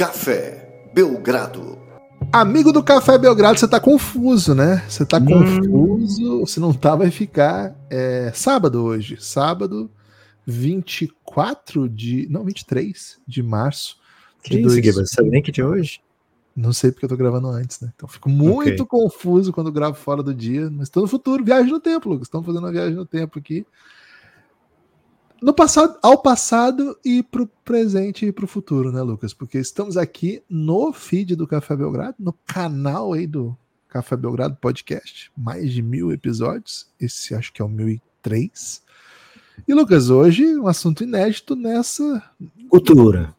Café Belgrado. Amigo do Café Belgrado, você tá confuso, né? Você tá confuso, se não tá, vai ficar. Sábado hoje, sábado 23 de março Que isso, Guilherme? Você sabe nem que dia é hoje? Não sei porque eu tô gravando antes, né? Então fico muito confuso quando gravo fora do dia, mas tô no futuro, viagem no tempo, Lucas. Estamos fazendo uma viagem no tempo aqui. No passado, ao passado e pro presente e pro futuro, né, Lucas? Porque estamos aqui no feed do Café Belgrado, no canal aí do Café Belgrado Podcast, mais de 1000 episódios. Esse acho que é o 1003. E, Lucas, hoje um assunto inédito nessa... Cultura.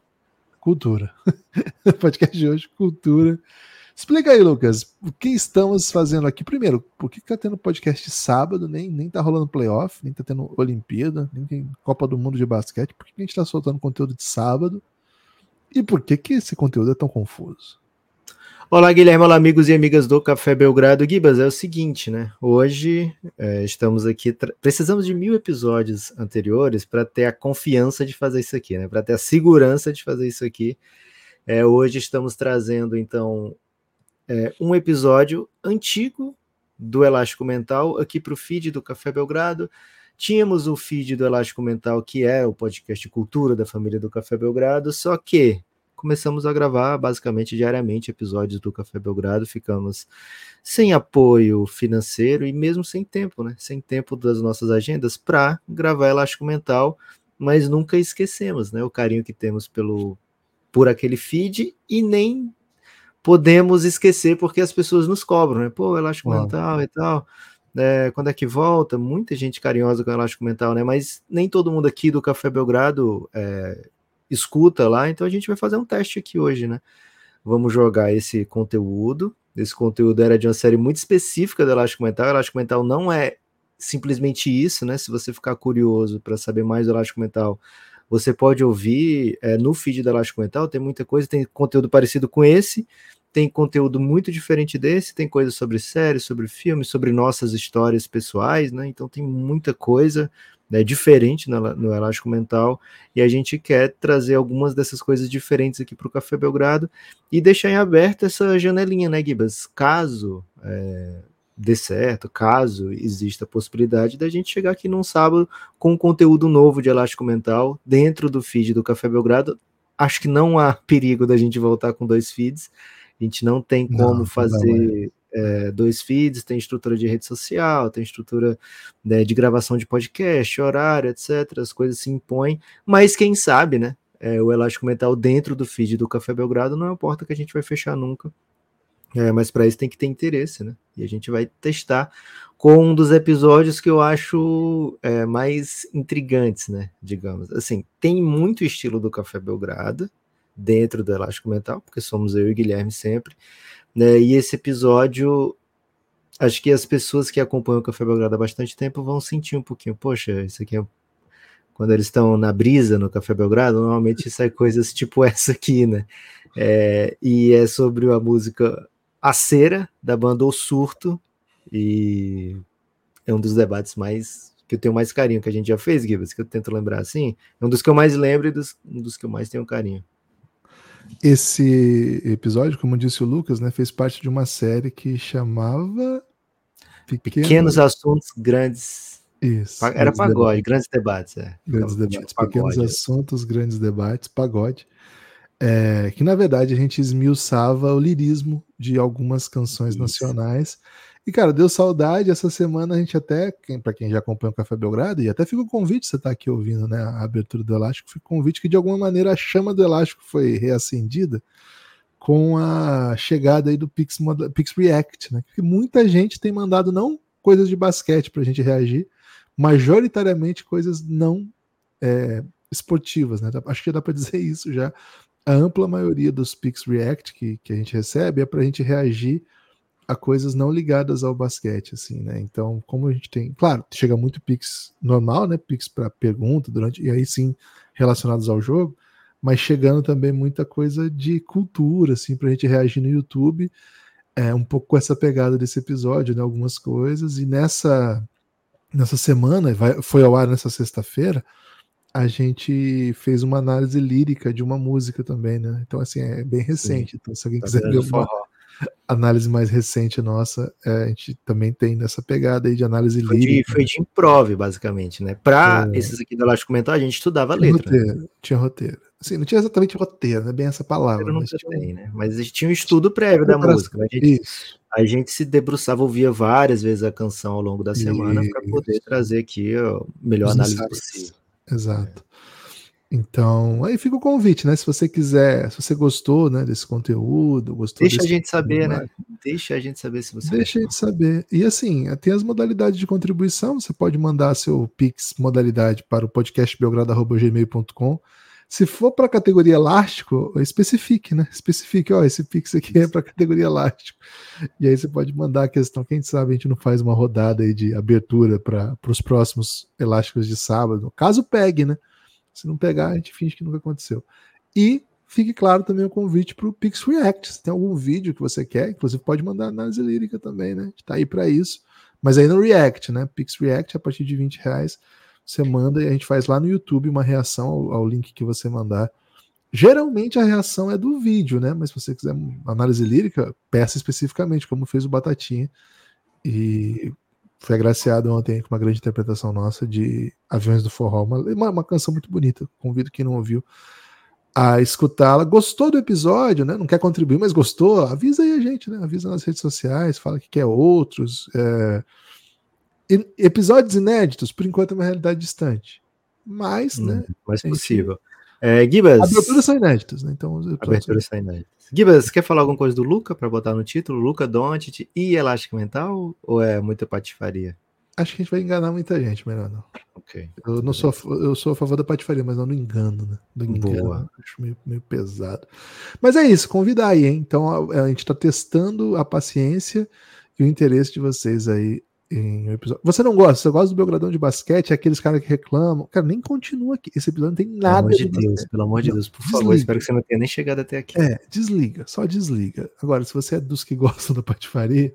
Podcast de hoje, cultura. Explica aí, Lucas, o que estamos fazendo aqui? Primeiro, por que tá tendo podcast sábado, nem tá rolando playoff, nem tá tendo Olimpíada, nem tem Copa do Mundo de basquete? Por que a gente tá soltando conteúdo de sábado? E por que esse conteúdo é tão confuso? Olá, Guilherme, olá, amigos e amigas do Café Belgrado. Gibas, é o seguinte, né? Hoje estamos aqui, precisamos de 1000 episódios anteriores para ter a confiança de fazer isso aqui, né? Para ter a segurança de fazer isso aqui. Hoje estamos trazendo, então, um episódio antigo do Elástico Mental aqui para o feed do Café Belgrado. Tínhamos o feed do Elástico Mental, que é o podcast Cultura da família do Café Belgrado, só que começamos a gravar basicamente diariamente episódios do Café Belgrado, ficamos sem apoio financeiro e mesmo sem tempo, né? Sem tempo das nossas agendas para gravar Elástico Mental, mas nunca esquecemos, né? O carinho que temos por aquele feed e nem podemos esquecer porque as pessoas nos cobram, né? Pô, Elástico Mental e tal, quando é que volta? Muita gente carinhosa com o Elástico Mental, né? Mas nem todo mundo aqui do Café Belgrado escuta lá, então a gente vai fazer um teste aqui hoje, né? Vamos jogar esse conteúdo era de uma série muito específica do Elástico Mental. O Elástico Mental não é simplesmente isso, né? Se você ficar curioso para saber mais do Elástico Mental, você pode ouvir no feed do Elástico Mental, tem muita coisa, tem conteúdo parecido com esse, tem conteúdo muito diferente desse, tem coisa sobre séries, sobre filmes, sobre nossas histórias pessoais, né? Então tem muita coisa, né, diferente no Elástico Mental, e a gente quer trazer algumas dessas coisas diferentes aqui para o Café Belgrado e deixar em aberto essa janelinha, né, Gibas? Caso dê certo, caso exista a possibilidade da gente chegar aqui num sábado com um conteúdo novo de Elástico Mental dentro do feed do Café Belgrado. Acho que não há perigo da gente voltar com 2 feeds, a gente não tem como fazer 2 feeds, tem estrutura de rede social, tem estrutura, né, de gravação de podcast, horário, etc, as coisas se impõem, mas quem sabe, né, o Elástico Mental dentro do feed do Café Belgrado não é uma porta que a gente vai fechar nunca. Mas para isso tem que ter interesse, né? E a gente vai testar com um dos episódios que eu acho mais intrigantes, né? Digamos. Assim, tem muito estilo do Café Belgrado dentro do Elástico Mental, porque somos eu e Guilherme sempre, né? E esse episódio, acho que as pessoas que acompanham o Café Belgrado há bastante tempo vão sentir um pouquinho, poxa, isso aqui quando eles estão na brisa no Café Belgrado, normalmente sai coisas tipo essa aqui, né? E é sobre a música A Cera, da banda O Surto, e é um dos debates que eu tenho mais carinho, que a gente já fez, Gibbs, que eu tento lembrar assim, é um dos que eu mais lembro e um dos que eu mais tenho carinho. Esse episódio, como disse o Lucas, né, fez parte de uma série que chamava Pequenos Assuntos, Grandes... Isso, Era pagode, Grandes Debates. Grandes Debates, Pequenos Assuntos, Grandes Debates, pagode. Que na verdade a gente esmiuçava o lirismo de algumas canções nacionais. E, cara, deu saudade. Essa semana a gente até, para quem já acompanha o Café Belgrado, e até fica o convite, você tá aqui ouvindo, né, a abertura do Elástico, fica o convite que de alguma maneira a chama do Elástico foi reacendida com a chegada aí do Pix React, né? Porque muita gente tem mandado não coisas de basquete pra gente reagir, majoritariamente coisas não esportivas, né? Acho que dá para dizer isso já. A ampla maioria dos Pix React que a gente recebe é para a gente reagir a coisas não ligadas ao basquete, assim, né? Então, como a gente tem, claro, chega muito Pix normal, né? Pix para pergunta e aí sim relacionados ao jogo, mas chegando também muita coisa de cultura, assim, para a gente reagir no YouTube, um pouco com essa pegada desse episódio, né? Algumas coisas, e nessa semana, foi ao ar nessa sexta-feira, a gente fez uma análise lírica de uma música também, né? Então, assim, é bem recente. Então, se alguém quiser ver uma análise mais recente nossa, a gente também tem nessa pegada aí de análise lírica. Foi de improv, basicamente, né? Para esses aqui do Elástico Mental, a gente estudava letra. Tinha roteiro. Assim, não tinha exatamente roteiro, não é bem essa palavra. Mas tem, né? Mas a gente tinha um estudo prévio da música. A gente se debruçava, ouvia várias vezes a canção ao longo da semana para poder trazer aqui a melhor análise possível. Exato. Então, aí fica o convite, né? Se você quiser, se você gostou, né, desse conteúdo, Deixa a gente saber, né? Deixa a gente saber se você Deixa a gente saber. E assim, tem as modalidades de contribuição, você pode mandar seu Pix modalidade para o podcastbelgrado@gmail.com. Se for para a categoria elástico, especifique, né? Especifique, esse Pix aqui é para a categoria elástico. E aí você pode mandar a questão, quem sabe a gente não faz uma rodada aí de abertura para os próximos elásticos de sábado. Caso pegue, né? Se não pegar, a gente finge que nunca aconteceu. E fique claro também o convite para o Pix React. Se tem algum vídeo que você quer, inclusive pode mandar análise lírica também, né? A gente tá aí para isso. Mas aí no React, né? Pix React, a partir de R$20, você manda e a gente faz lá no YouTube uma reação ao link que você mandar. Geralmente a reação é do vídeo, né? Mas se você quiser análise lírica, peça especificamente, como fez o Batatinha. E foi agraciado ontem com uma grande interpretação nossa de Aviões do Forró, uma canção muito bonita. Convido quem não ouviu a escutá-la. Gostou do episódio, né? Não quer contribuir, mas gostou? Avisa aí a gente, né? Avisa nas redes sociais, fala que quer outros. Episódios inéditos, por enquanto é uma realidade distante. Mas, né? Mais possível. Gibas. Aberturas são inéditas, né? Então, aberturas são inéditas. Gibas, quer falar alguma coisa do Luca para botar no título? Luca Doncic e Elástico Mental? Ou é muita patifaria? Acho que a gente vai enganar muita gente, melhor não. Ok. Eu sou a favor da patifaria, mas não do engano, né? Do engano. Boa. Acho meio pesado. Mas é isso, convidar aí, hein? Então a gente está testando a paciência e o interesse de vocês aí em um episódio. Você não gosta? Você gosta do Belgradão de basquete? É aqueles caras que reclamam. Cara, nem continua aqui. Esse episódio não tem nada. Pelo amor de Deus, por favor, espero que você não tenha nem chegado até aqui. Desliga, só desliga. Agora, se você é dos que gostam da patifaria,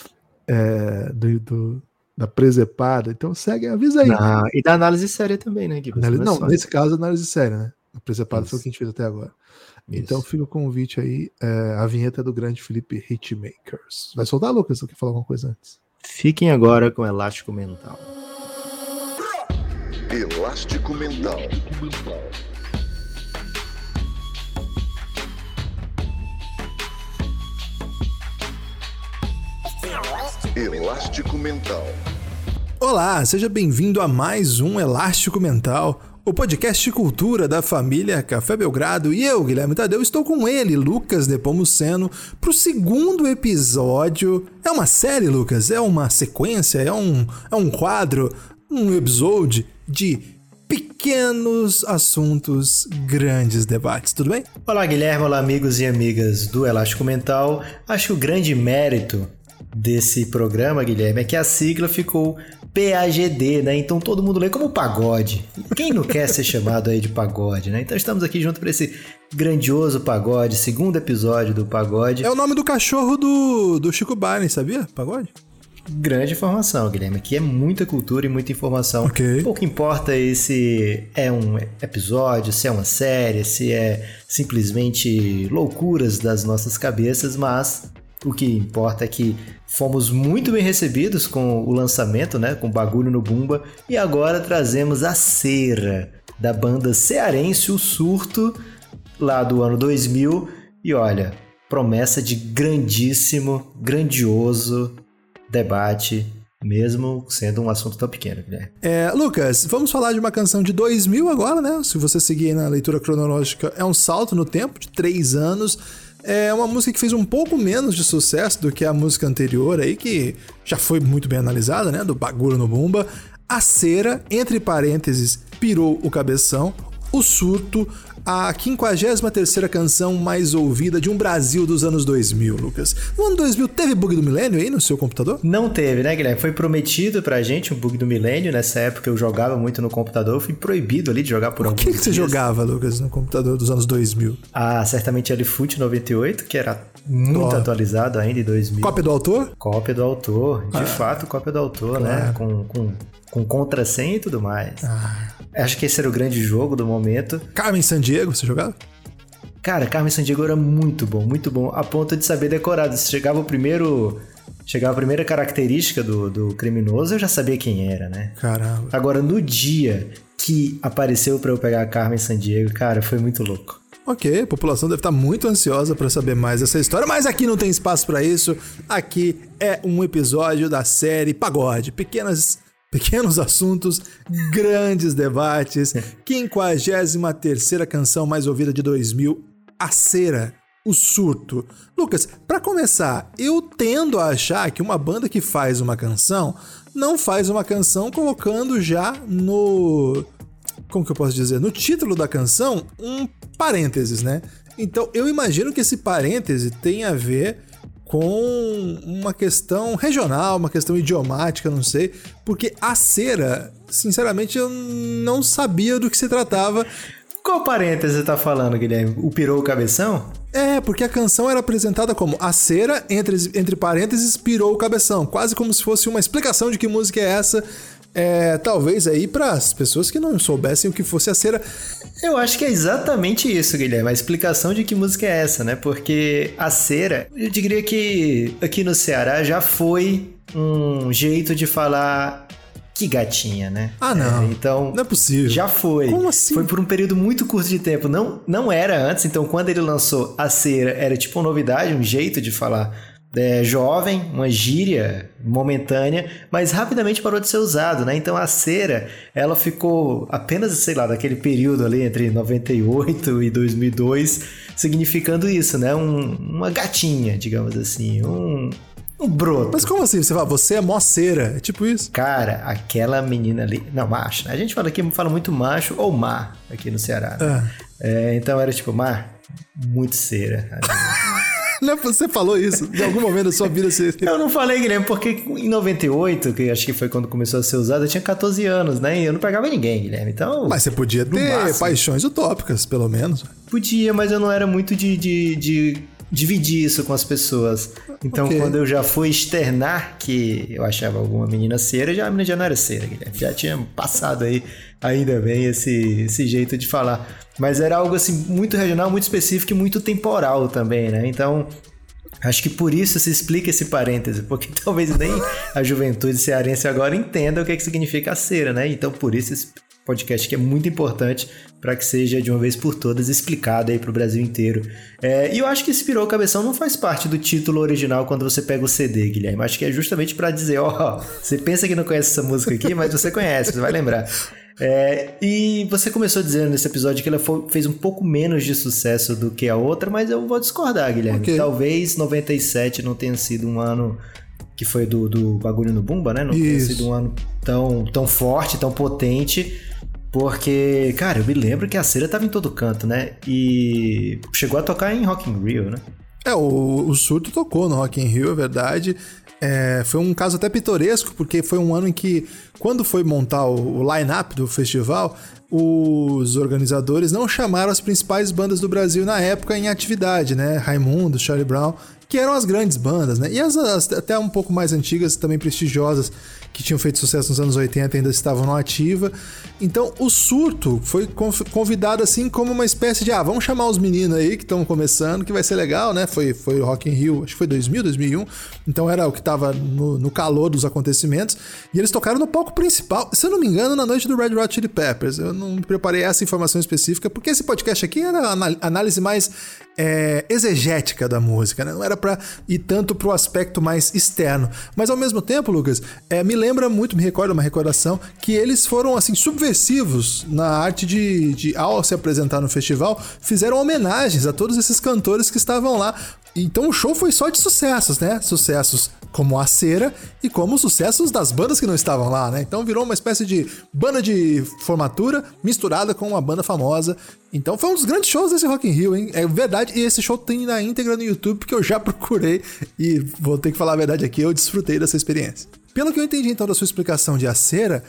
da presepada, então segue, avisa aí. E da análise séria também, né, Gui? Nesse caso, análise séria, né? A presepada foi o que a gente fez até agora. Isso. Então fica o convite aí, a vinheta do grande Felipe Hitmakers. Vai soltar, Lucas? Ou quer falar alguma coisa antes? Fiquem agora com Elástico Mental. Elástico Mental. Elástico Mental. Olá, seja bem-vindo a mais um Elástico Mental, o podcast de cultura da família Café Belgrado. E eu, Guilherme Tadeu, estou com ele, Lucas Nepomuceno, para o segundo episódio. É uma série, Lucas? É uma sequência? É um quadro? Um episódio de pequenos assuntos, grandes debates, tudo bem? Olá, Guilherme, olá, amigos e amigas do Elástico Mental. Acho que o grande mérito desse programa, Guilherme, é que a sigla ficou PAGD, né? Então todo mundo lê como pagode. Quem não quer ser chamado aí de pagode, né? Então estamos aqui junto para esse grandioso pagode, segundo episódio do pagode. É o nome do cachorro do Chico Barney, sabia? Pagode? Grande informação, Guilherme. Aqui é muita cultura e muita informação. Okay. Pouco importa se é um episódio, se é uma série, se é simplesmente loucuras das nossas cabeças, mas o que importa é que fomos muito bem recebidos com o lançamento, né, com Bagulho no Bumba, e agora trazemos a cera da banda cearense O Surto, lá do ano 2000, e olha, promessa de grandíssimo, grandioso debate, mesmo sendo um assunto tão pequeno, né? Lucas, vamos falar de uma canção de 2000 agora, né? Se você seguir na leitura cronológica, é um salto no tempo de 3 anos. É uma música que fez um pouco menos de sucesso do que a música anterior aí, que já foi muito bem analisada, né? Do Bagulho no Bumba. A cera, entre parênteses, pirou o cabeção. O Surto, a 53ª canção mais ouvida de um Brasil dos anos 2000, Lucas. No ano 2000 teve bug do milênio aí no seu computador? Não teve, né, Guilherme? Foi prometido pra gente um bug do milênio. Nessa época eu jogava muito no computador, eu fui proibido ali de jogar por alguns dias. O que você jogava, Lucas, no computador dos anos 2000? Certamente LFoot 98, que era muito atualizado ainda em 2000. Cópia do autor? Cópia do autor, de fato, cópia do autor, claro, né? Com contrassenha e tudo mais. Acho que esse era o grande jogo do momento. Carmen Sandiego, você jogava? Cara, Carmen Sandiego era muito bom, a ponto de saber decorado. Se chegava a primeira característica do criminoso, eu já sabia quem era, né? Caramba. Agora, no dia que apareceu pra eu pegar a Carmen Sandiego, cara, foi muito louco. Ok, a população deve estar muito ansiosa para saber mais dessa história, mas aqui não tem espaço para isso. Aqui é um episódio da série Pagode. Pequenos assuntos, grandes debates. 53ª canção mais ouvida de 2000, A Cera, O Surto. Lucas, para começar, eu tendo a achar que uma banda que faz uma canção não faz uma canção colocando já no... Como que eu posso dizer? No título da canção, um parênteses, né? Então, eu imagino que esse parêntese tem a ver com uma questão regional, uma questão idiomática, não sei, porque A Cera, sinceramente, eu não sabia do que se tratava. Qual parêntese você tá falando, Guilherme? O pirou o cabeção? É, porque a canção era apresentada como A Cera, entre parênteses, pirou o cabeção, quase como se fosse uma explicação de que música é essa. Talvez aí para as pessoas que não soubessem o que fosse a cera. Eu acho que é exatamente isso, Guilherme, a explicação de que música é essa, né? Porque a cera, eu diria que aqui no Ceará já foi um jeito de falar que gatinha, né? Ah, não. Então, não é possível. Já foi. Como assim? Foi por um período muito curto de tempo. Não era antes, então quando ele lançou a cera, era tipo uma novidade, um jeito de falar jovem, uma gíria momentânea, mas rapidamente parou de ser usado, né? Então a cera, ela ficou apenas, sei lá, daquele período ali entre 98 e 2002, significando isso, né? Uma gatinha, digamos assim, um broto. Mas como assim? Você fala, você é mó cera, é tipo isso? Cara, aquela menina ali... Não, macho, né? A gente fala muito macho ou mar aqui no Ceará, né? Então era tipo, mar, muito cera. Não, você falou isso, em algum momento da sua vida você... Eu não falei, Guilherme, porque em 98, que acho que foi quando começou a ser usado, eu tinha 14 anos, né? E eu não pegava ninguém, Guilherme, então... Mas você podia ter paixões utópicas, pelo menos. Podia, mas eu não era muito de dividir isso com as pessoas. Então, quando eu já fui externar que eu achava alguma menina cera, a menina já não era cera, Guilherme. Já tinha passado aí, ainda bem, esse jeito de falar. Mas era algo assim muito regional, muito específico e muito temporal também, né? Então, acho que por isso se explica esse parêntese, porque talvez nem a juventude cearense agora entenda o que significa a cera, né? Então, por isso esse podcast que é muito importante para que seja de uma vez por todas explicado aí pro Brasil inteiro. E eu acho que esse pirou o cabeção não faz parte do título original quando você pega o CD, Guilherme. Acho que é justamente para dizer, você pensa que não conhece essa música aqui, mas você conhece, você vai lembrar. E você começou dizendo nesse episódio que ela fez um pouco menos de sucesso do que a outra, mas eu vou discordar, Guilherme. Okay. Talvez 97 não tenha sido um ano que foi do Bagulho no Bumba, né? Não tenha sido um ano tão forte, tão potente, porque, cara, eu me lembro que a cera tava em todo canto, né? E chegou a tocar em Rock in Rio, né? O Surto tocou no Rock in Rio, é verdade. Foi um caso até pitoresco, porque foi um ano em que, quando foi montar o line-up do festival, os organizadores não chamaram as principais bandas do Brasil na época em atividade, né? Raimundo, Charlie Brown, que eram as grandes bandas, né? E as até um pouco mais antigas, também prestigiosas, que tinham feito sucesso nos anos 80 ainda estavam na ativa. Então o Surto foi convidado assim como uma espécie de vamos chamar os meninos aí que estão começando, que vai ser legal, né? Foi o Rock in Rio, acho que foi 2000, 2001, então era o que estava no calor dos acontecimentos, e eles tocaram no palco principal, se eu não me engano, na noite do Red Hot Chili Peppers. Eu não preparei essa informação específica, porque esse podcast aqui era a análise mais exegética da música, né? Não era para ir tanto pro aspecto mais externo, mas ao mesmo tempo, Lucas, me recorda uma recordação que eles foram assim subversivos na arte de ao se apresentar no festival, fizeram homenagens a todos esses cantores que estavam lá. Então o show foi só de sucessos, né? Sucessos como a cera e como sucessos das bandas que não estavam lá, né? Então virou uma espécie de banda de formatura misturada com uma banda famosa. Então foi um dos grandes shows desse Rock in Rio, hein? É verdade, e esse show tem na íntegra no YouTube, porque eu já procurei e vou ter que falar a verdade aqui, eu desfrutei dessa experiência. Pelo que eu entendi então da sua explicação de a cera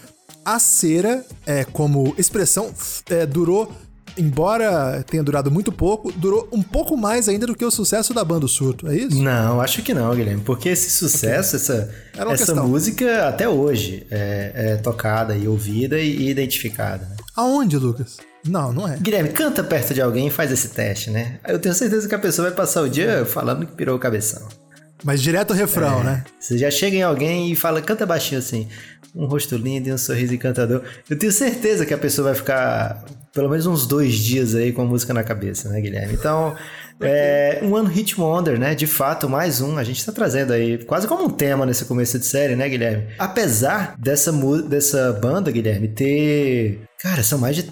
como expressão durou, embora tenha durado muito pouco, durou um pouco mais ainda do que o sucesso da banda Surto, é isso? Não, acho que não, Guilherme, porque esse sucesso, essa música até hoje é tocada e ouvida e identificada, né? Aonde, Lucas? Não é. Guilherme, canta perto de alguém e faz esse teste, né? Eu tenho certeza que a pessoa vai passar o dia falando que pirou o cabeção. Mas direto ao refrão, né? Você já chega em alguém e fala, canta baixinho assim, um rosto lindo e um sorriso encantador. Eu tenho certeza que a pessoa vai ficar pelo menos uns 2 dias aí com a música na cabeça, né, Guilherme? Então, um One Hit Wonder, né? De fato, mais um. A gente tá trazendo aí quase como um tema nesse começo de série, né, Guilherme? Apesar dessa banda, Guilherme, ter... Cara, são mais de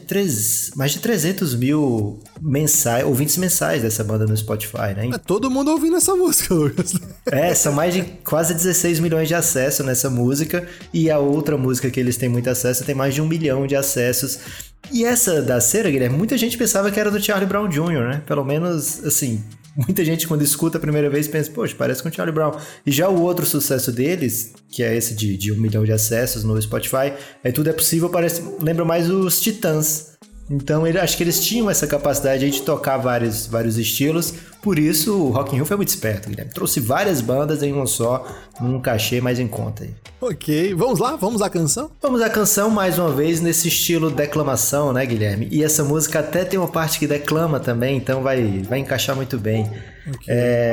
300 mil ouvintes mensais dessa banda no Spotify, né? É todo mundo ouvindo essa música, Lucas. São mais de quase 16 milhões de acessos nessa música. E a outra música que eles têm muito acesso tem mais de 1 milhão de acessos. E essa da cera, Guilherme, muita gente pensava que era do Charlie Brown Jr., né? Pelo menos, assim... Muita gente, quando escuta a primeira vez, pensa, poxa, parece com o Charlie Brown. E já o outro sucesso deles, que é esse de 1 milhão de acessos no Spotify, Tudo é Possível, lembra mais os Titãs. Então, acho que eles tinham essa capacidade de tocar vários estilos. Por isso, o Rock in Rio foi muito esperto, Guilherme. Trouxe várias bandas em um só, num cachê mais em conta aí. Ok, vamos lá? Vamos à canção? Vamos à canção, mais uma vez, nesse estilo declamação, né, Guilherme? E essa música até tem uma parte que declama também, então vai encaixar muito bem. Okay.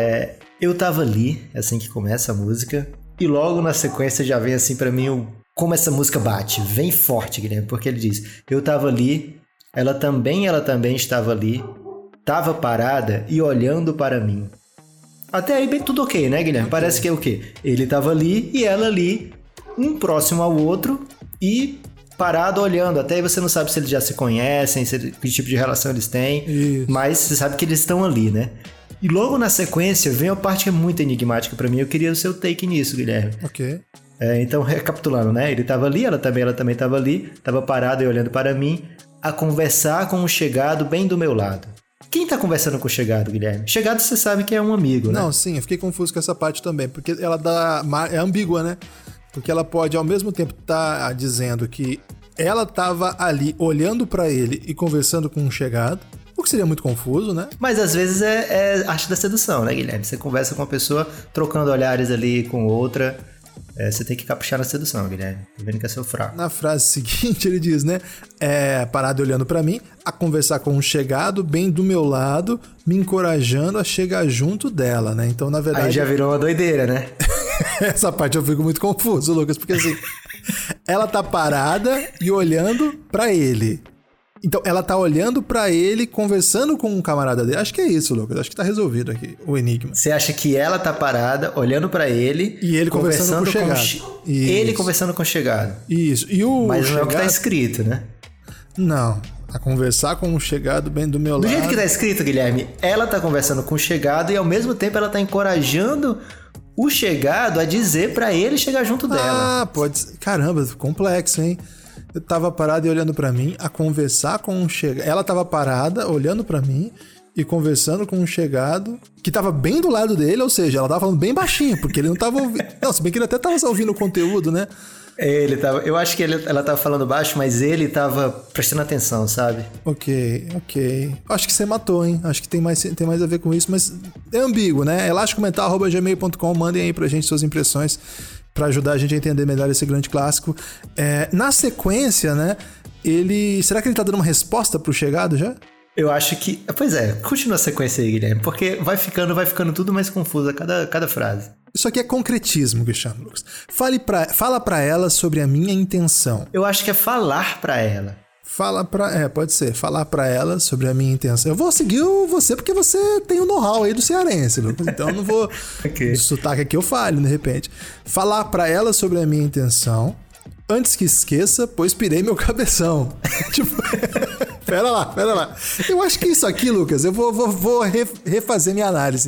Eu tava ali, assim que começa a música, e logo na sequência já vem assim pra mim como essa música bate. Vem forte, Guilherme, porque ele diz, eu tava ali... Ela também estava ali, estava parada e olhando para mim. Até aí bem tudo ok, né, Guilherme? Parece que é o quê? Ele estava ali e ela ali, um próximo ao outro e parado olhando. Até aí você não sabe se eles já se conhecem, que tipo de relação eles têm, Isso. Mas você sabe que eles estão ali, né? E logo na sequência vem a parte que é muito enigmática para mim. Eu queria o seu take nisso, Guilherme. Ok. Então, recapitulando, né? Ele estava ali, ela também estava ali, estava parada e olhando para mim, a conversar com o chegado bem do meu lado. Quem tá conversando com o chegado, Guilherme? Chegado você sabe que é um amigo, né? Não, sim, eu fiquei confuso com essa parte também, porque ela é ambígua, né? Porque ela pode, ao mesmo tempo, estar dizendo que ela tava ali olhando pra ele e conversando com um chegado, o que seria muito confuso, né? Mas às vezes é arte da sedução, né, Guilherme? Você conversa com uma pessoa, trocando olhares ali com outra... Você tem que caprichar na sedução, Guilherme. Tô vendo que é seu fraco. Na frase seguinte, ele diz, né? Parado olhando pra mim, a conversar com um chegado bem do meu lado, me encorajando a chegar junto dela, né? Então, na verdade... Aí já virou uma doideira, né? Essa parte eu fico muito confuso, Lucas, porque assim... ela tá parada e olhando pra ele. Então, ela tá olhando pra ele, conversando com um camarada dele. Acho que é isso, Lucas. Acho que tá resolvido aqui, o enigma. Você acha que ela tá parada, olhando pra ele... E ele conversando com o chegado. Ele conversando com o chegado. Isso. E o Mas chegado... não é o que tá escrito, né? Não. A conversar com o chegado bem do meu lado... Do jeito que tá escrito, Guilherme, ela tá conversando com o chegado e ao mesmo tempo ela tá encorajando o chegado a dizer pra ele chegar junto dela. Ah, pode ser. Caramba, complexo, hein? Eu tava parado e olhando pra mim, a conversar com um chegado. Ela tava parada, olhando pra mim e conversando com um chegado que tava bem do lado dele, ou seja, ela tava falando bem baixinho, porque ele não tava ouvindo. Não, se bem que ele até tava ouvindo o conteúdo, né? Ele tava. Eu acho que ela tava falando baixo, mas ele tava prestando atenção, sabe? Ok. Acho que você matou, hein? Acho que tem mais a ver com isso, mas é ambíguo, né? elasticomental@gmail.com, mandem aí pra gente suas impressões pra ajudar a gente a entender melhor esse grande clássico. Na sequência, né? Será que ele tá dando uma resposta pro chegado já? Eu acho que... Pois continua a sequência aí, Guilherme, porque vai ficando tudo mais confuso a cada frase. Isso aqui é concretismo, Cristiano Lucas. Fala pra ela sobre a minha intenção. Eu acho que é falar pra ela. Pode ser. Falar pra ela sobre a minha intenção. Eu vou seguir você porque você tem o know-how aí do cearense, Lucas. Então eu não vou... Okay. O sotaque aqui eu falho, de repente. Falar pra ela sobre a minha intenção. Antes que esqueça, pois pirei meu cabeção. Tipo... Pera lá. Eu acho que isso aqui, Lucas, eu vou refazer minha análise.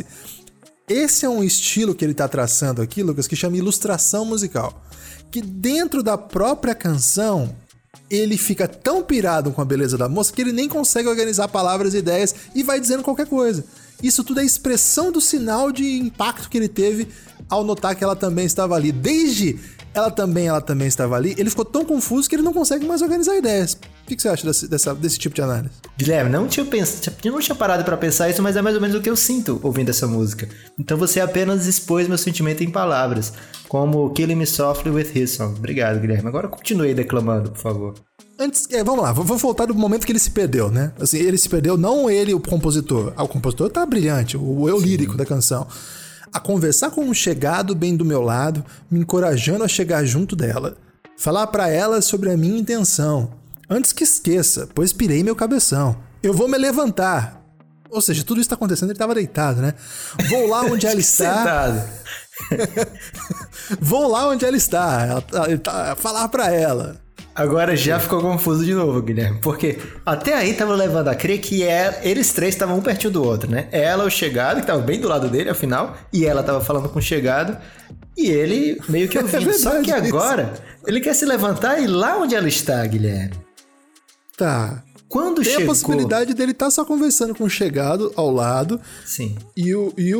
Esse é um estilo que ele tá traçando aqui, Lucas, que chama ilustração musical. Que dentro da própria canção... ele fica tão pirado com a beleza da moça que ele nem consegue organizar palavras e ideias e vai dizendo qualquer coisa. Isso tudo é expressão do sinal de impacto que ele teve ao notar que ela também estava ali. Desde ela também estava ali, ele ficou tão confuso que ele não consegue mais organizar ideias. O que você acha desse tipo de análise? Guilherme, eu não tinha parado pra pensar isso, mas é mais ou menos o que eu sinto ouvindo essa música. Então você apenas expôs meu sentimento em palavras, como Killing Me Softly with His Song. Obrigado, Guilherme. Agora continue declamando, por favor. Antes, vamos lá, vou voltar do momento que ele se perdeu, né? Assim, ele se perdeu, não ele, o compositor. O compositor tá brilhante, o eu lírico da canção. A conversar com um chegado bem do meu lado, me encorajando a chegar junto dela. Falar pra ela sobre a minha intenção. Antes que esqueça, pois pirei meu cabeção. Eu vou me levantar. Ou seja, tudo isso tá acontecendo, ele tava deitado, né? Vou lá onde ela está. Vou lá onde ela está. Falar pra ela. Agora já ficou confuso de novo, Guilherme. Porque até aí tava levando a crer que eles três estavam um pertinho do outro, né? Ela, o chegado, que tava bem do lado dele, afinal. E ela tava falando com o chegado. E ele meio que ouvindo. Só que agora, ele quer se levantar e ir lá onde ela está, Guilherme. Tá. Quando tem chegou... a possibilidade dele estar só conversando com o chegado ao lado. Sim. E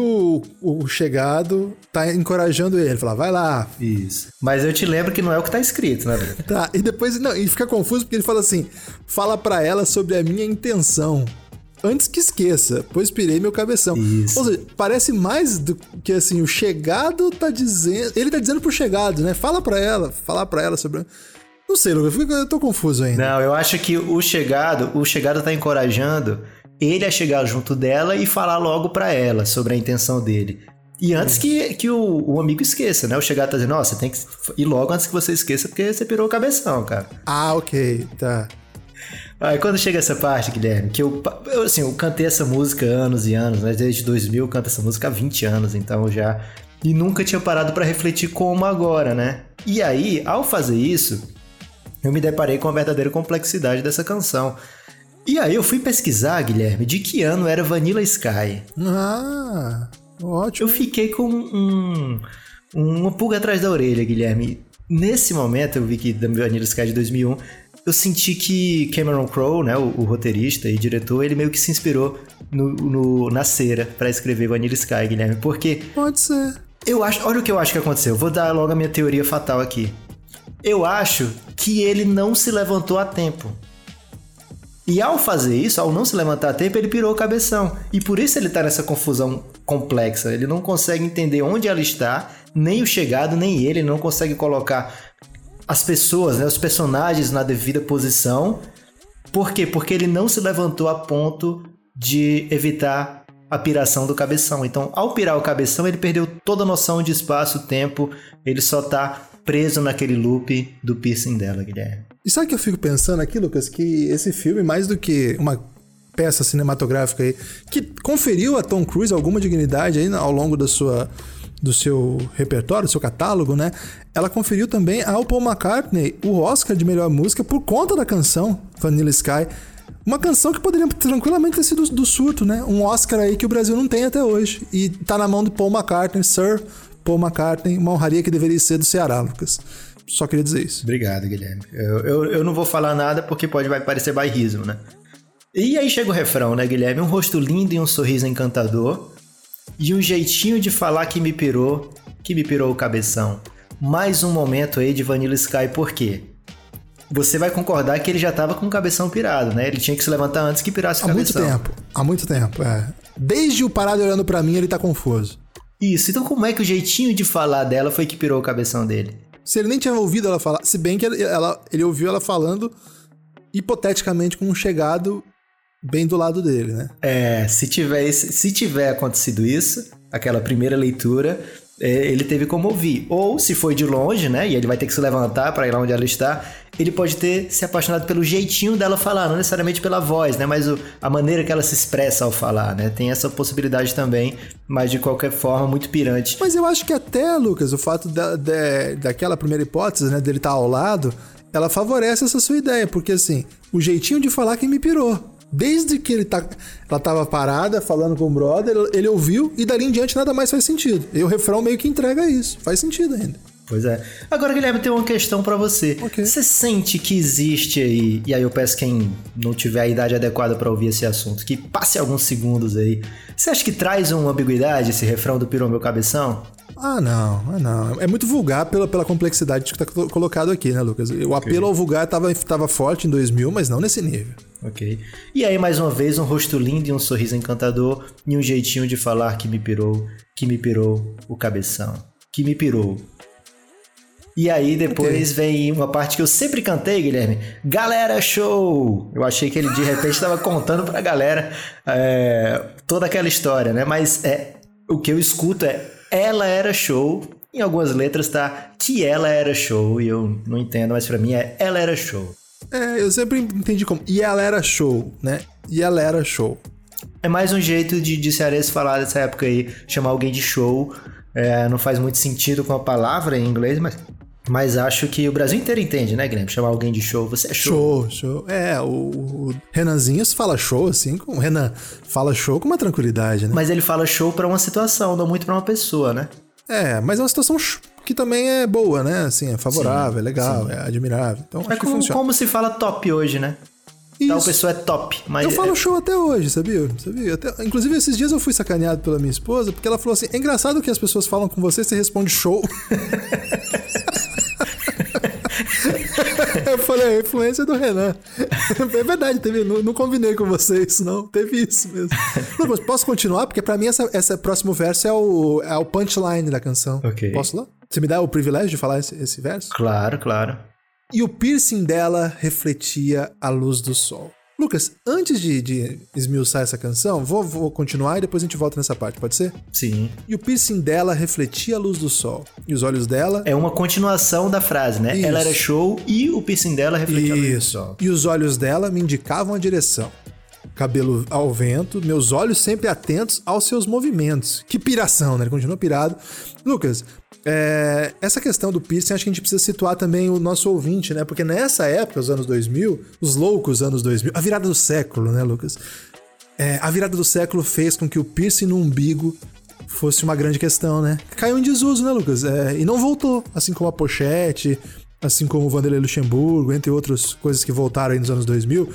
o chegado tá encorajando ele. Falar, vai lá. Isso. Mas eu te lembro que não é o que tá escrito, né? Tá. E depois, não, e fica confuso porque ele fala assim, fala pra ela sobre a minha intenção. Antes que esqueça, pois pirei meu cabeção. Isso. Ou seja, parece mais do que assim, o chegado tá dizendo... Ele tá dizendo pro chegado, né? Falar pra ela sobre... Não sei, Lucas, eu tô confuso ainda. Não, eu acho que o chegado tá encorajando ele a chegar junto dela e falar logo pra ela sobre a intenção dele. E antes que o amigo esqueça, né? O chegado tá dizendo, ó, você tem que ir logo antes que você esqueça, porque você pirou o cabeção, cara. Ah, ok, tá. Aí quando chega essa parte, Guilherme, que eu cantei essa música há anos e anos, né? Desde 2000 eu canto essa música há 20 anos, então já... E nunca tinha parado pra refletir como agora, né? E aí, ao fazer isso... eu me deparei com a verdadeira complexidade dessa canção. E aí eu fui pesquisar, Guilherme, de que ano era Vanilla Sky. Ah, ótimo. Eu fiquei com uma pulga atrás da orelha, Guilherme. Nesse momento, eu vi que da Vanilla Sky de 2001, eu senti que Cameron Crowe, né, o roteirista e diretor, ele meio que se inspirou na cera para escrever Vanilla Sky, Guilherme. Porque... pode ser. Olha o que eu acho que aconteceu. Vou dar logo a minha teoria fatal aqui. Eu acho que ele não se levantou a tempo. E ao fazer isso, ao não se levantar a tempo, ele pirou o cabeção. E por isso ele tá nessa confusão complexa. Ele não consegue entender onde ela está, nem o chegado, nem ele. Ele não consegue colocar as pessoas, né, os personagens na devida posição. Por quê? Porque ele não se levantou a ponto de evitar a piração do cabeção. Então, ao pirar o cabeção, ele perdeu toda a noção de espaço, tempo. Ele só tá... preso naquele loop do piercing dela, Guilherme. E sabe o que eu fico pensando aqui, Lucas? Que esse filme, mais do que uma peça cinematográfica aí, que conferiu a Tom Cruise alguma dignidade aí ao longo do seu repertório, do seu catálogo, né? Ela conferiu também ao Paul McCartney o Oscar de melhor música por conta da canção Vanilla Sky. Uma canção que poderia tranquilamente ter sido do surto, né? Um Oscar aí que o Brasil não tem até hoje. E tá na mão do Paul McCartney, Sir Paul McCartney, uma honraria que deveria ser do Ceará, Lucas. Só queria dizer isso. Obrigado, Guilherme. Eu não vou falar nada porque vai parecer bairrismo, né? E aí chega o refrão, né, Guilherme? Um rosto lindo e um sorriso encantador e um jeitinho de falar que me pirou o cabeção. Mais um momento aí de Vanilla Sky, por quê? Você vai concordar que ele já tava com o cabeção pirado, né? Ele tinha que se levantar antes que pirasse o cabeção. Há muito tempo, é. Desde o parado olhando pra mim, ele tá confuso. Isso, então como é que o jeitinho de falar dela foi que pirou o cabeção dele? Se ele nem tinha ouvido ela falar, se bem que ele ouviu ela falando hipoteticamente com um chegado bem do lado dele, né? Se tiver acontecido isso, aquela primeira leitura, ele teve como ouvir. Ou se foi de longe, né, e ele vai ter que se levantar para ir lá onde ela está, ele pode ter se apaixonado pelo jeitinho dela falar, não necessariamente pela voz, né, mas a maneira que ela se expressa ao falar, né, tem essa possibilidade também, mas de qualquer forma muito pirante. Mas eu acho que até, Lucas, o fato daquela primeira hipótese, né, dele estar ao lado, ela favorece essa sua ideia, porque assim, o jeitinho de falar que me pirou. Desde que ela tava parada, falando com o brother, ele ouviu e dali em diante nada mais faz sentido. E o refrão meio que entrega isso. Faz sentido ainda. Pois é. Agora, Guilherme, tem uma questão pra você. Okay. Você sente que existe aí, e aí eu peço quem não tiver a idade adequada pra ouvir esse assunto, que passe alguns segundos aí. Você acha que traz uma ambiguidade esse refrão do Pirou Meu Cabeção? Não. É muito vulgar pela complexidade que tá colocado aqui, né, Lucas? O apelo ao vulgar tava forte em 2000, mas não nesse nível. Ok. E aí, mais uma vez, um rosto lindo e um sorriso encantador e um jeitinho de falar que me pirou o cabeção. Que me pirou. E aí, depois vem uma parte que eu sempre cantei, Guilherme. Galera, show! Eu achei que ele, de repente, estava contando pra galera toda aquela história, né? Mas o que eu escuto ela era show. Em algumas letras tá que ela era show. E eu não entendo, mas pra mim ela era show. Eu sempre entendi como. E ela era show, né? E ela era show. É mais um jeito de cearense falar dessa época aí. Chamar alguém de show. Não faz muito sentido com a palavra em inglês, mas acho que o Brasil inteiro entende, né, Guilherme? Chamar alguém de show, você é show. Show. O Renanzinho fala show, assim, o Renan fala show com uma tranquilidade, né? Mas ele fala show pra uma situação, não muito pra uma pessoa, né? Mas é uma situação que também é boa, né? Assim, é favorável, é legal, é admirável. Então, acho que funciona. Como se fala top hoje, né? Isso. Tal pessoa é top. Mas eu falo show até hoje, sabia? Inclusive, esses dias eu fui sacaneado pela minha esposa, porque ela falou assim, é engraçado que as pessoas falam com você responde show. Eu falei, a influência do Renan. É verdade, não combinei com vocês, não. Teve isso mesmo. Não, mas posso continuar? Porque pra mim esse próximo verso é o punchline da canção. Ok. Posso lá? Você me dá o privilégio de falar esse verso? Claro. E o piercing dela refletia a luz do sol. Lucas, antes de esmiuçar essa canção, vou continuar e depois a gente volta nessa parte, pode ser? Sim. E o piercing dela refletia a luz do sol. E os olhos dela... É uma continuação da frase, né? Isso. Ela era show e o piercing dela refletia a luz do sol. E os olhos dela me indicavam a direção. Cabelo ao vento, meus olhos sempre atentos aos seus movimentos. Que piração, né? Ele continua pirado. Lucas, essa questão do piercing, acho que a gente precisa situar também o nosso ouvinte, né? Porque nessa época, os anos 2000, os loucos anos 2000, a virada do século, né, Lucas? A virada do século fez com que o piercing no umbigo fosse uma grande questão, né? Caiu em desuso, né, Lucas? E não voltou, assim como a pochete, assim como o Vanderlei Luxemburgo, entre outras coisas que voltaram aí nos anos 2000.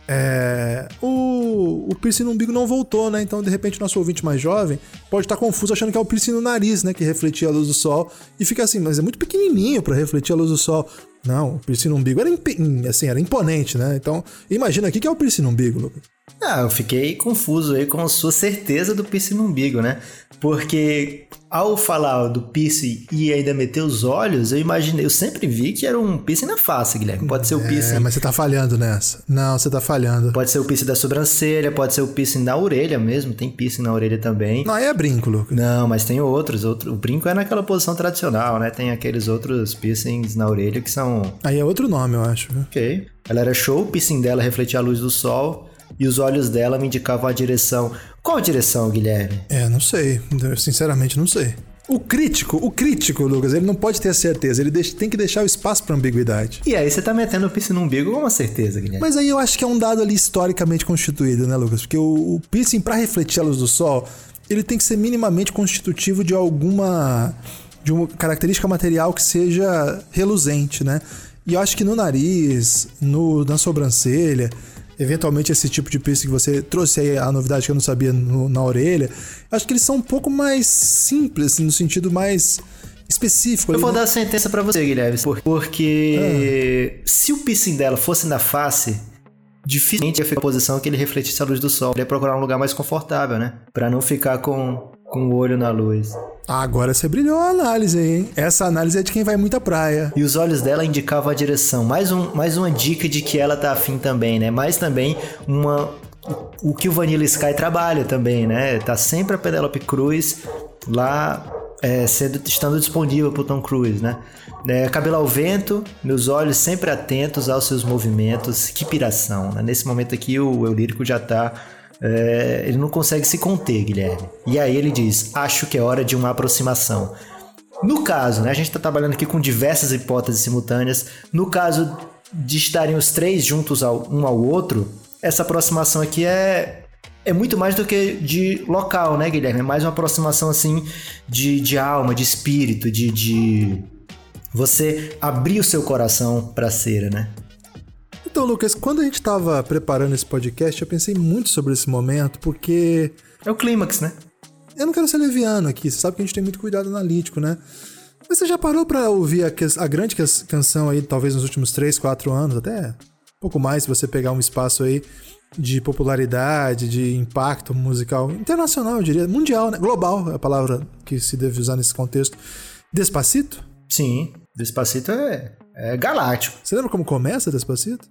O piercing no umbigo não voltou, né? Então, de repente, o nosso ouvinte mais jovem pode estar confuso achando que é o piercing no nariz, né? Que refletia a luz do sol. E fica assim, mas é muito pequenininho para refletir a luz do sol. Não, o piercing no umbigo era imponente, né? Então, imagina aqui que é o piercing no umbigo, Lucas. Eu fiquei confuso aí com a sua certeza do piercing no umbigo, né? Porque ao falar do piercing e ainda meter os olhos, eu sempre vi que era um piercing na face, Guilherme. Pode ser o piercing... mas você tá falhando nessa. Não, você tá falhando. Pode ser o piercing da sobrancelha, pode ser o piercing da orelha mesmo. Tem piercing na orelha também. Não, é brinco, Lucas. Não, mas tem outros. O brinco é naquela posição tradicional, né? Tem aqueles outros piercings na orelha que são... Aí é outro nome, eu acho. Viu? Ok. Ela era show, o piercing dela refletia a luz do sol... E os olhos dela me indicavam a direção. Qual a direção, Guilherme? Não sei. Eu, sinceramente, não sei. O crítico, Lucas, ele não pode ter a certeza. Ele tem que deixar o espaço pra ambiguidade. E aí você tá metendo o piercing no umbigo com uma certeza, Guilherme. Mas aí eu acho que é um dado ali historicamente constituído, né, Lucas? Porque o piercing, pra refletir a luz do sol, ele tem que ser minimamente constitutivo de uma característica material que seja reluzente, né? E eu acho que no nariz, na sobrancelha... Eventualmente esse tipo de piercing que você trouxe aí, a novidade que eu não sabia na orelha, acho que eles são um pouco mais simples, no sentido mais específico. Eu vou dar a sentença pra você, Guilherme, porque se o piercing dela fosse na face, dificilmente ia ficar a posição que ele refletisse a luz do sol. Ele ia procurar um lugar mais confortável, né? Pra não ficar com o olho na luz. Agora você brilhou a análise aí, hein? Essa análise é de quem vai muito à praia. E os olhos dela indicavam a direção. Mais uma dica de que ela tá afim também, né? Mas também o que o Vanilla Sky trabalha também, né? Tá sempre a Penélope Cruz lá estando disponível pro Tom Cruise, né? Cabelo ao vento, meus olhos sempre atentos aos seus movimentos. Que piração, né? Nesse momento aqui o eu lírico já tá... ele não consegue se conter, Guilherme. E aí ele diz, acho que é hora de uma aproximação. No caso, né, a gente está trabalhando aqui com diversas hipóteses simultâneas. No caso de estarem os três juntos um ao outro, essa aproximação aqui é muito mais do que de local, né, Guilherme? É mais uma aproximação assim de alma, de espírito, de você abrir o seu coração para a cera, né? Então, Lucas, quando a gente estava preparando esse podcast, eu pensei muito sobre esse momento, porque... É o clímax, né? eu não quero ser leviano aqui, você sabe que a gente tem muito cuidado analítico, né? Mas você já parou pra ouvir a grande canção aí, talvez nos últimos 3, 4 anos, até um pouco mais, se você pegar um espaço aí de popularidade, de impacto musical internacional, eu diria, mundial, né? Global é a palavra que se deve usar nesse contexto. Despacito? Sim, Despacito é galáctico. Você lembra como começa Despacito?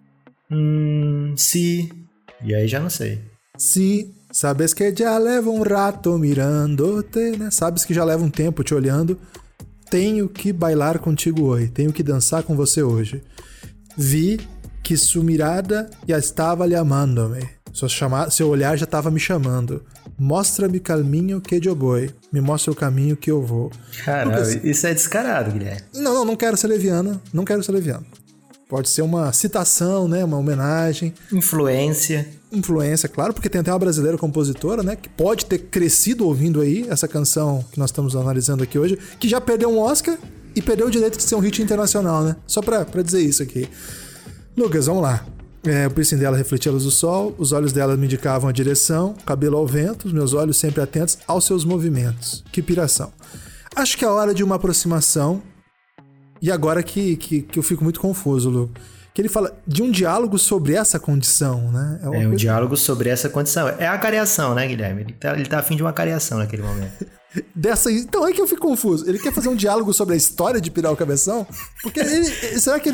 Sim. E aí já não sei. Sim, sabes que já leva um rato mirando-te, né? Sabes que já leva um tempo te olhando. Tenho que bailar contigo hoje, tenho que dançar com você hoje. Vi que sua mirada já estava lhe amando-me. Seu olhar já estava me chamando. Mostra-me o caminho que eu vou. Me mostra o caminho que eu vou. Caralho, isso é descarado, Guilherme. Não quero ser leviano. Não quero ser leviano. Pode ser uma citação, né? Uma homenagem. Influência, claro, porque tem até uma brasileira compositora, né? Que pode ter crescido ouvindo aí essa canção que nós estamos analisando aqui hoje, que já perdeu um Oscar e perdeu o direito de ser um hit internacional, né? Só pra dizer isso aqui. Lucas, vamos lá. O piercing dela refletia a luz do sol, os olhos dela me indicavam a direção, cabelo ao vento, os meus olhos sempre atentos aos seus movimentos. Que piração. Acho que é a hora de uma aproximação. E agora que eu fico muito confuso, Lu. Que ele fala de um diálogo sobre essa condição, né? Um diálogo sobre essa condição. É a cariação, né, Guilherme? Ele tá afim de uma cariação naquele momento. Então é que eu fico confuso. Ele quer fazer um diálogo sobre a história de pirar o cabeção? Porque será que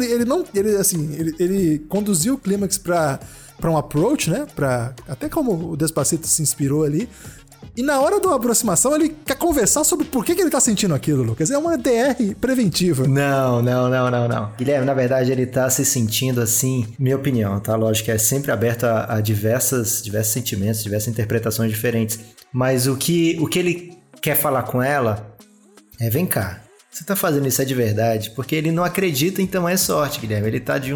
ele conduziu o clímax pra um approach, né? Até como o Despacito se inspirou ali. E na hora da aproximação, ele quer conversar sobre por que ele tá sentindo aquilo, Lucas. É uma DR preventiva. Não. Guilherme, na verdade, ele tá se sentindo assim, minha opinião, tá? Lógico que é sempre aberto a diversos sentimentos, diversas interpretações diferentes. Mas o que ele quer falar com ela é, vem cá, você tá fazendo isso de verdade? Porque ele não acredita, então é sorte, Guilherme.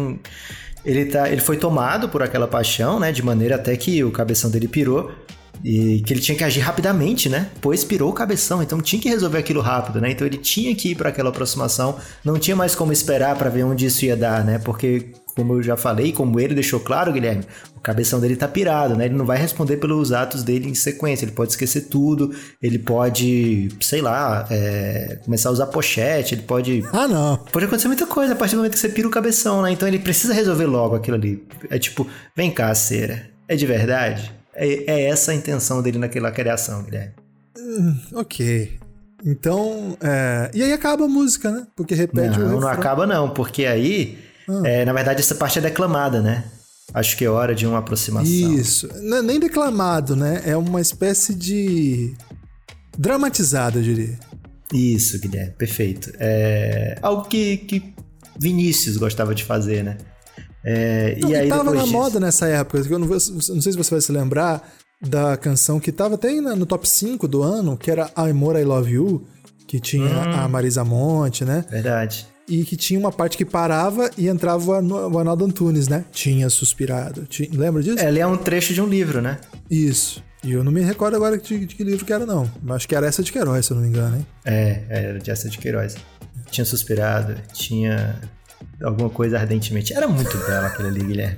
Ele foi tomado por aquela paixão, né? De maneira até que o cabeção dele pirou. E que ele tinha que agir rapidamente, né? Pois pirou o cabeção, então tinha que resolver aquilo rápido, né? Então ele tinha que ir para aquela aproximação, não tinha mais como esperar para ver onde isso ia dar, né? Porque, como eu já falei, como ele deixou claro, Guilherme, o cabeção dele tá pirado, né? Ele não vai responder pelos atos dele em sequência, ele pode esquecer tudo, ele pode, sei lá, começar a usar pochete, ele pode... não. Pode acontecer muita coisa a partir do momento que você pira o cabeção, né? Então ele precisa resolver logo aquilo ali. É tipo, vem cá, cera, é de verdade? É essa a intenção dele naquela criação, Guilherme. Ok. Então, e aí acaba a música, né? Porque repete o refrão. Não acaba não, porque aí, na verdade, essa parte é declamada, né? Acho que é hora de uma aproximação. Isso. Não é nem declamado, né? É uma espécie de... dramatizada, eu diria. Isso, Guilherme. Perfeito. É algo que Vinícius gostava de fazer, né? E aí tava na moda nessa época. Eu não sei se você vai se lembrar da canção que tava até no top 5 do ano, que era Amor, I Love You, que tinha a Marisa Monte, né? Verdade. E que tinha uma parte que parava e entrava o Arnaldo Antunes, né? Tinha suspirado. Lembra disso? Ele é um trecho de um livro, né? Isso. E eu não me recordo agora de que livro que era, não. Acho que era Essa de Queiroz, se eu não me engano, hein? Era de Essa de Queiroz. Tinha suspirado, tinha... alguma coisa ardentemente. Era muito bela aquele ali, Guilherme.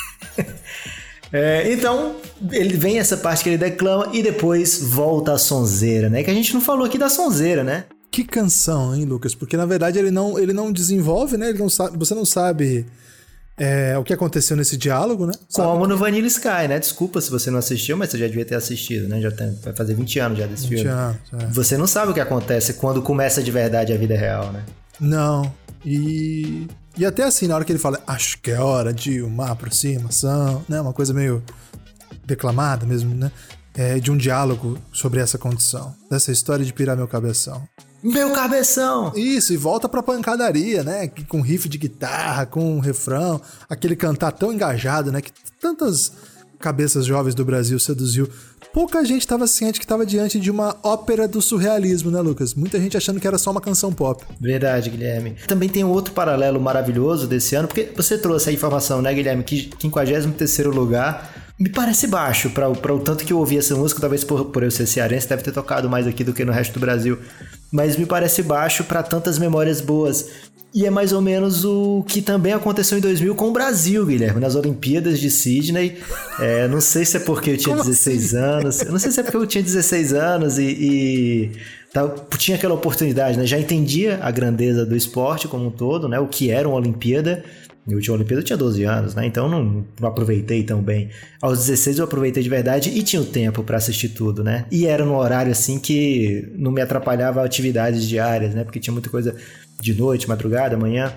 Então, ele vem essa parte que ele declama e depois volta a sonzeira, né? Que a gente não falou aqui da sonzeira, né? Que canção, hein, Lucas? Porque, na verdade, ele não desenvolve, né? Você não sabe o que aconteceu nesse diálogo, né? Como no Vanilla Sky, né? Desculpa se você não assistiu, mas você já devia ter assistido, né? Vai fazer 20 anos já desse filme. 20 anos, Você não sabe o que acontece quando começa de verdade a vida real, né? Não. E até assim, na hora que ele fala, acho que é hora de uma aproximação, né? Uma coisa meio declamada mesmo, né? De um diálogo sobre essa condição, dessa história de pirar meu cabeção. Meu cabeção! Isso, e volta pra pancadaria, né? Com riff de guitarra, com um refrão, aquele cantar tão engajado, né? Que tantas cabeças jovens do Brasil seduziu. Pouca gente estava ciente que estava diante de uma ópera do surrealismo, né, Lucas? Muita gente achando que era só uma canção pop. Verdade, Guilherme. Também tem um outro paralelo maravilhoso desse ano, porque você trouxe a informação, né, Guilherme, que 53º lugar me parece baixo para o tanto que eu ouvi essa música, talvez por eu ser cearense, deve ter tocado mais aqui do que no resto do Brasil, mas me parece baixo para tantas memórias boas. E é mais ou menos o que também aconteceu em 2000 com o Brasil, Guilherme, nas Olimpíadas de Sydney. Não sei se é porque eu tinha 16 anos. Eu não sei se é porque eu tinha 16 anos e tinha aquela oportunidade, né? Já entendia a grandeza do esporte como um todo, né? O que era uma Olimpíada. Na última Olimpíada eu tinha 12 anos, né? Então não aproveitei tão bem. Aos 16 eu aproveitei de verdade e tinha o tempo para assistir tudo, né? E era num horário assim que não me atrapalhava atividades diárias, né? Porque tinha muita coisa de noite, madrugada, manhã.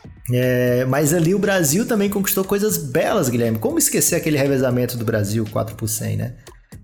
Mas ali o Brasil também conquistou coisas belas, Guilherme. Como esquecer aquele revezamento do Brasil 4x100, né?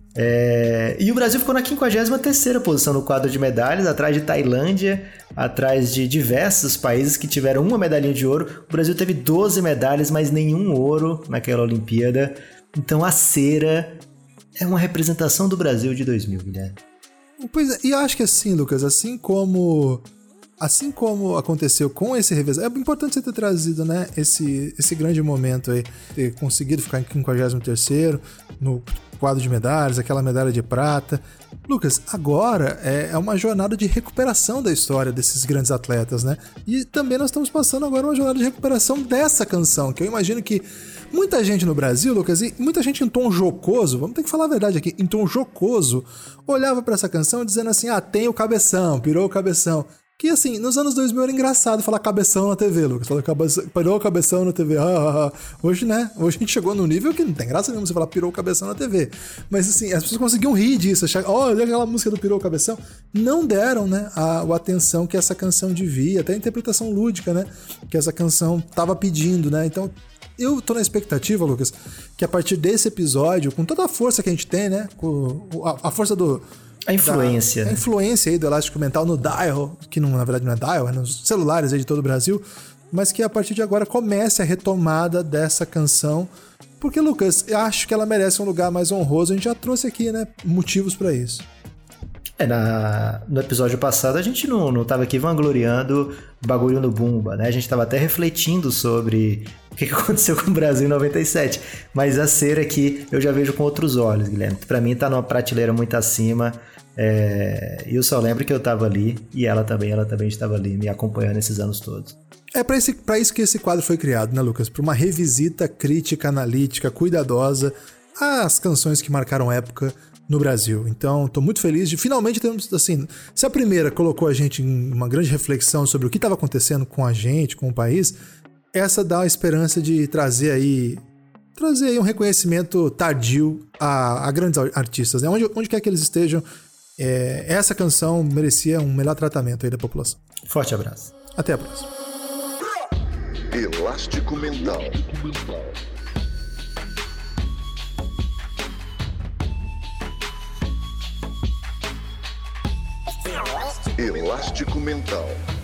E o Brasil ficou na 53ª posição no quadro de medalhas, atrás de Tailândia, atrás de diversos países que tiveram uma medalhinha de ouro. O Brasil teve 12 medalhas, mas nenhum ouro naquela Olimpíada. Então a cera é uma representação do Brasil de 2000, Guilherme. Pois é, e eu acho que assim, Lucas, assim como aconteceu com esse revezamento, é importante você ter trazido, né, esse grande momento aí, ter conseguido ficar em 53º no quadro de medalhas, aquela medalha de prata. Lucas, agora é uma jornada de recuperação da história desses grandes atletas, né? E também nós estamos passando agora uma jornada de recuperação dessa canção, que eu imagino que muita gente no Brasil, Lucas, e muita gente em tom jocoso, vamos ter que falar a verdade aqui, em tom jocoso, olhava pra essa canção dizendo assim, tem o cabeção, pirou o cabeção. Que assim, nos anos 2000 era engraçado falar cabeção na TV, Lucas. Pirou o cabeção na TV. Hoje, né? Hoje a gente chegou num nível que não tem graça nenhuma você falar pirou o cabeção na TV. Mas assim, as pessoas conseguiam rir disso. Olha aquela música do pirou o cabeção. Não deram, né, a atenção que essa canção devia, até a interpretação lúdica, né, que essa canção tava pedindo, né? Então, eu tô na expectativa, Lucas, que a partir desse episódio, com toda a força que a gente tem, né, com a força do... A influência. A influência aí do Elástico Mental no dial, que não, na verdade não é dial, é nos celulares aí de todo o Brasil, mas que a partir de agora comece a retomada dessa canção, porque, Lucas, eu acho que ela merece um lugar mais honroso, a gente já trouxe aqui, né, motivos pra isso. No episódio passado a gente não tava aqui vangloriando o bagulho no Bumba, né? A gente tava até refletindo sobre o que aconteceu com o Brasil em 97. Mas a cera aqui eu já vejo com outros olhos, Guilherme. Pra mim tá numa prateleira muito acima. E eu só lembro que eu tava ali e ela também estava ali me acompanhando esses anos todos. É pra isso que esse quadro foi criado, né, Lucas? Pra uma revisita crítica, analítica, cuidadosa às canções que marcaram época no Brasil. Então, tô muito feliz de finalmente termos, assim, se a primeira colocou a gente em uma grande reflexão sobre o que estava acontecendo com a gente, com o país, essa dá a esperança de trazer aí um reconhecimento tardio a grandes artistas, né? Onde quer que eles estejam, essa canção merecia um melhor tratamento aí da população. Forte abraço. Até a próxima. Elástico Mental. Elástico Mental.